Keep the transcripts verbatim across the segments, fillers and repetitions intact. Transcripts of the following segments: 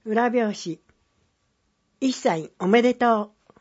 裏表紙。一歳おめでとう。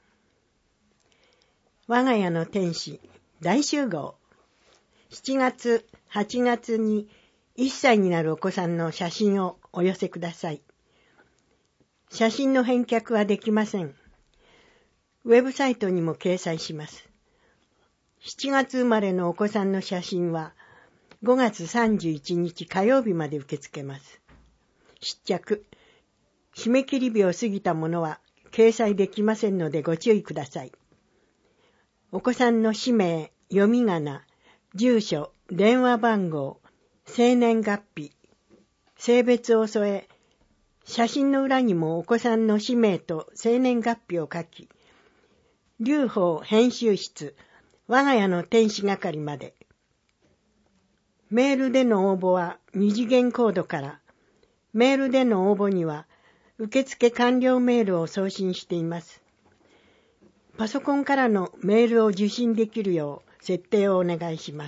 我が家の天使大集合。しちがつ、はちがつにいっさいになるお子さんの写真をお寄せください。写真の返却はできません。ウェブサイトにも掲載します。しちがつ生まれのお子さんの写真はごがつさんじゅういちにち火曜日まで受け付けます。失着。締め切り日を過ぎたものは掲載できませんのでご注意ください。お子さんの氏名、読み仮名、住所、電話番号、生年月日、性別を添え、写真の裏にもお子さんの氏名と生年月日を書き、劉邦編集室、我が家の天使係まで。メールでの応募は二次元コードから、メールでの応募には受付完了メールを送信しています。パソコンからのメールを受信できるよう設定をお願いします。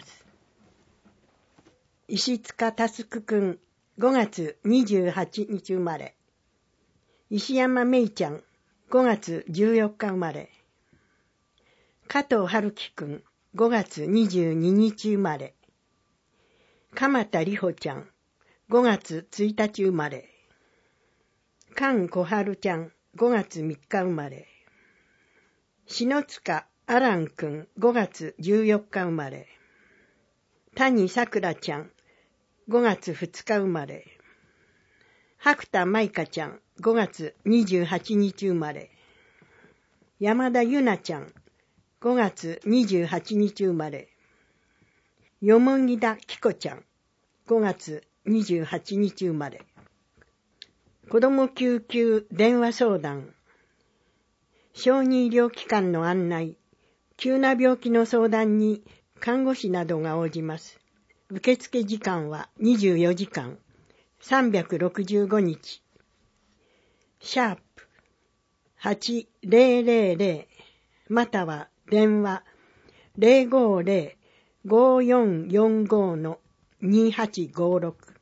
石塚佑くん、ごがつにじゅうはちにち生まれ。石山めいちゃん、ごがつじゅうよっか生まれ。加藤春樹くん、ごがつにじゅうににち生まれ。鎌田里穂ちゃん、ごがつついたち生まれ。菅小春ちゃん、ごがつみっか生まれ。篠塚アランくん、ごがつじゅうよっか生まれ。谷さくらちゃん、ごがつふつか生まれ。白田舞香ちゃん、ごがつにじゅうはちにち生まれ。山田ゆなちゃん、ごがつにじゅうはちにち生まれ。よもぎだきこちゃん、ごがつにじゅうはちにち生まれ。子ども救急電話相談。小児医療機関の案内、急な病気の相談に看護師などが応じます。受付時間はにじゅうよじかん、さんびゃくろくじゅうごにち。シャープはちぜろぜろぜろまたは電話 ゼロごゼロ ごよんよんご のにはちごろく。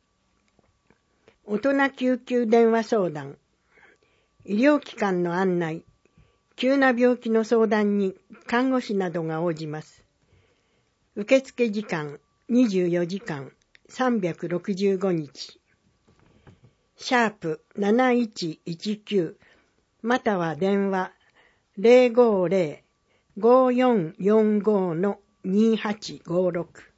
大人救急電話相談。医療機関の案内、急な病気の相談に看護師などが応じます。受付時間にじゅうよじかん、さんびゃくろくじゅうごにち。シャープなないちいちきゅうまたは電話 ゼロごゼロ ごよんよんご のにはちごろく。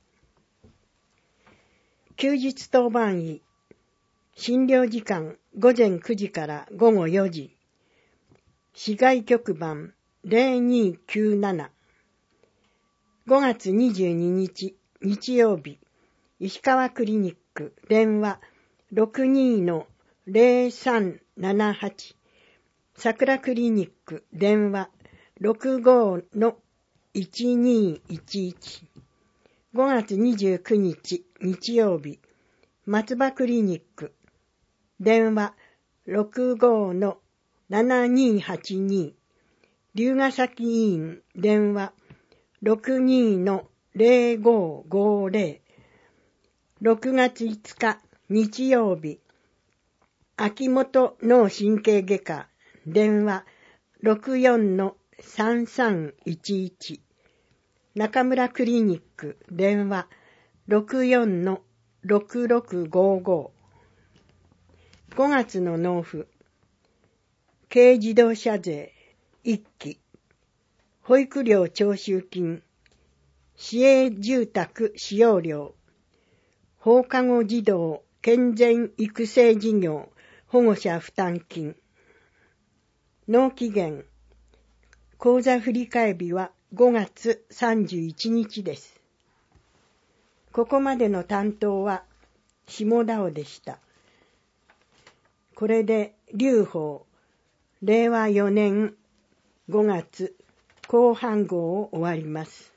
休日当番医。診療時間ごぜんくじからごごよじ。市外局番ゼロにきゅうなな。ごがつにじゅうににち日曜日、石川クリニック電話 ろくにのゼロさんななはち。桜クリニック電話 ろくごのいちにいちいち。ごがつにじゅうくにち日曜日、松葉クリニック電話 ろくごのななにはちに。龍ヶ崎医院電話 ろくにのゼロごごゼロ。ろくがついつか日曜日、秋元脳神経外科電話 ろくよんのさんさんいちいち。中村クリニック電話 ろくよんのろくろくごご。ごがつの納付。軽自動車税いっき。保育料徴収金。市営住宅使用料。放課後児童健全育成事業保護者負担金。納期限。口座振替日はごがつさんじゅういちにちです。ここまでの担当は下田尾でした。これで劉邦れいわよねんごがつ後半号を終わります。